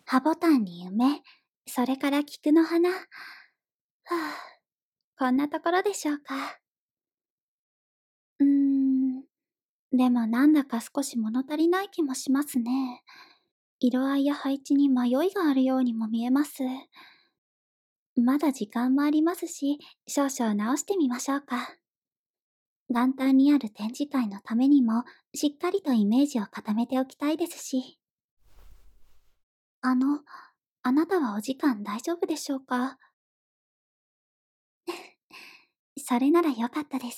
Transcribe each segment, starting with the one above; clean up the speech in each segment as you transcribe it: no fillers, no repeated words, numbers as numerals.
葉ボタンに梅、それから菊の花。こんなところでしょうか。でもなんだか少し物足りない気もしますね。色合いや配置に迷いがあるようにも見えます。まだ時間もありますし、少々直してみましょうか。元旦にある展示会のためにも、しっかりとイメージを固めておきたいですし。あの、あなたはお時間大丈夫でしょうか？それならよかったです。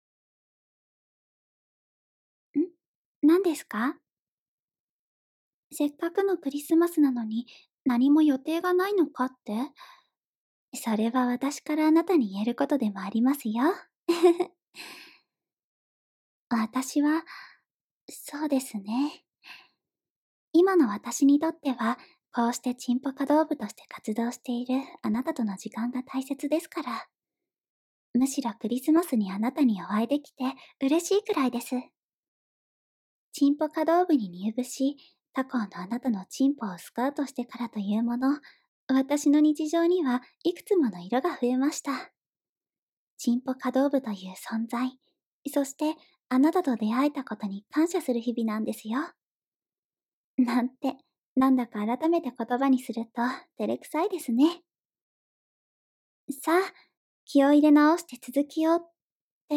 何ですか？せっかくのクリスマスなのに、何も予定がないのかって？それは私からあなたに言えることでもありますよ。私は、そうですね。今の私にとっては、こうしてチンポ可動部として活動しているあなたとの時間が大切ですから。むしろクリスマスにあなたにお会いできて嬉しいくらいです。チンポ可動部に入部し、他校のあなたのチンポをスカウトしてからというもの、私の日常にはいくつもの色が増えました。チンポ可動部という存在、そしてあなたと出会えたことに感謝する日々なんですよ。なんて、なんだか改めて言葉にすると照れくさいですね。さあ、気を入れ直して続きようって、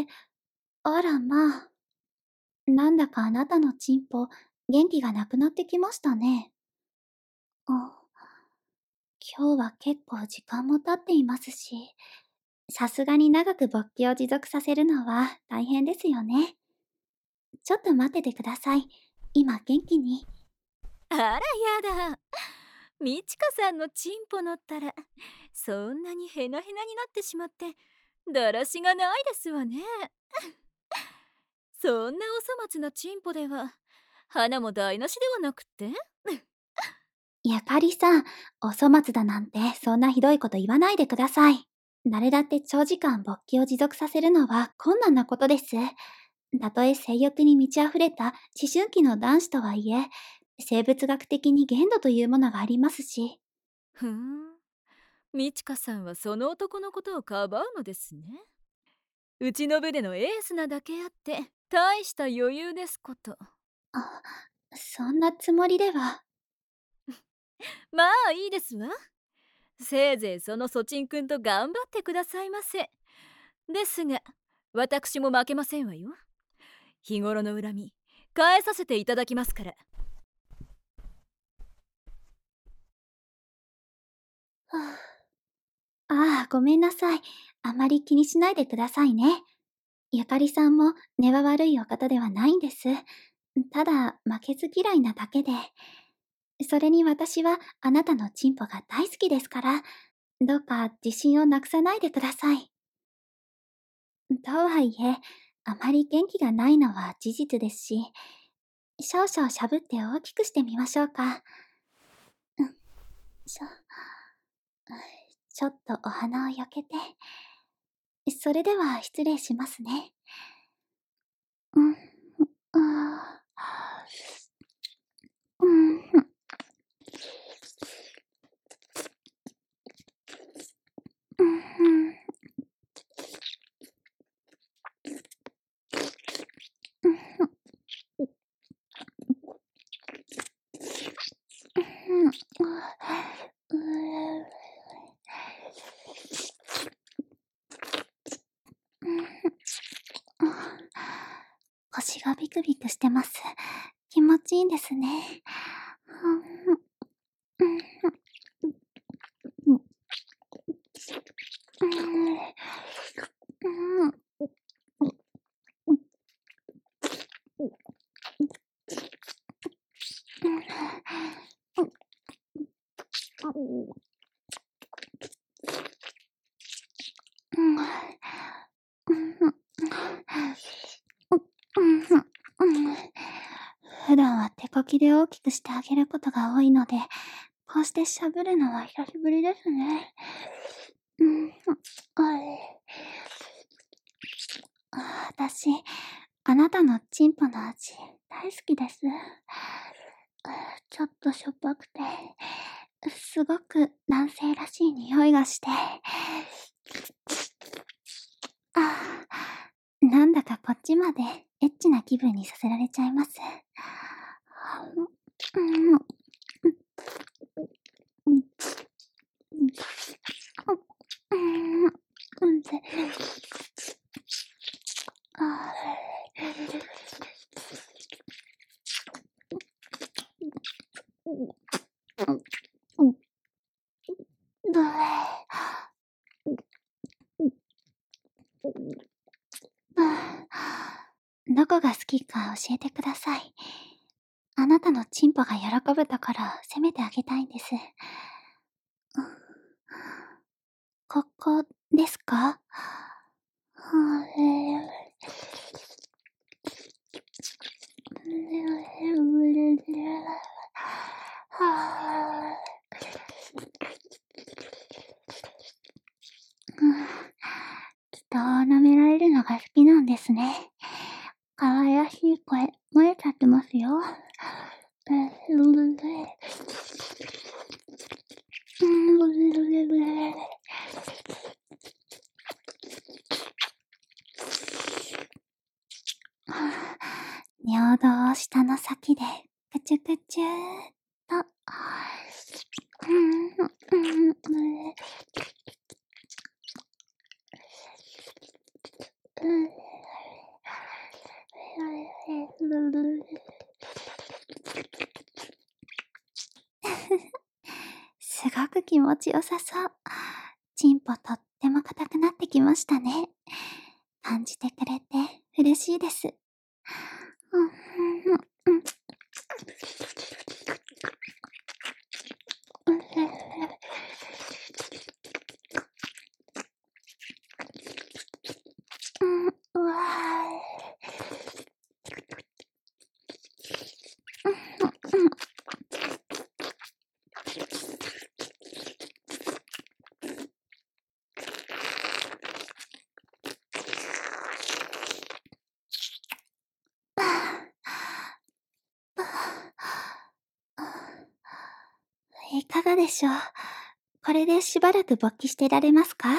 あらまあ。なんだかあなたのチンポ、元気がなくなってきましたね。あ、今日は結構時間も経っていますし、さすがに長く勃起を持続させるのは大変ですよね。ちょっと待っててください。今元気に。 あらやだ。みちかさんのチンポ乗ったらそんなにヘナヘナになってしまってだらしがないですわね。そんなお粗末なチンポでは花も台無しではなくってやかりさん、お粗末だなんてそんなひどいこと言わないでください。誰だって長時間勃起を持続させるのは困難なことです。たとえ性欲に満ち溢れた思春期の男子とはいえ、生物学的に限度というものがありますし。 ふん、みちかさんはその男のことをかばうのですね。うちの部でのエースなだけあって大した余裕ですこと。 あ、そんなつもりでは。 まあいいですわ。せいぜいそのソチンくんと頑張ってくださいませ。ですが私も負けませんわよ。日頃の恨み返させていただきますから。 はああ、ごめんなさい。あまり気にしないでくださいね。ゆかりさんも根は悪いお方ではないんです。ただ、負けず嫌いなだけで。それに私はあなたのチンポが大好きですから、どうか自信をなくさないでください。とはいえ、あまり元気がないのは事実ですし、少々しゃぶって大きくしてみましょうか。うん、ちょ、ちょっとお花を避けて。それでは失礼しますね。うん、あうん、うん、うん、腰がビクビクしてます。気持ちいいんですね。普段は手こきで大きくしてあげることが多いので、こうしてしゃぶるのは久しぶりですね。私、あなたのチンポの味、大好きです。ちょっとしょっぱくて、 すごく男性らしい匂いがして。なんだかこっちまでエッチな気分にさせられちゃいます。どこが好きか教えてください。あなたのチンポが喜ぶところを責めてあげたいんです。ここですか？人を舐められるのが好きなんですね。可愛らしい声、漏れちゃってますよ。尿道を下の先で、くちゅくちゅーっと。すごく気持ちよさそう。チンポとっても硬くなってきましたね。感じてくれて嬉しいです。うわいかがでしょう。これでしばらく勃起してられますか？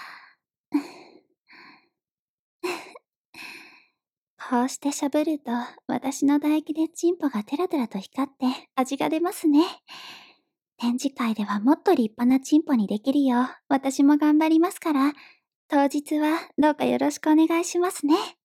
こうしてしゃぶると、私の唾液でチンポがテラテラと光って味が出ますね。展示会ではもっと立派なチンポにできるよう、私も頑張りますから、当日はどうかよろしくお願いしますね。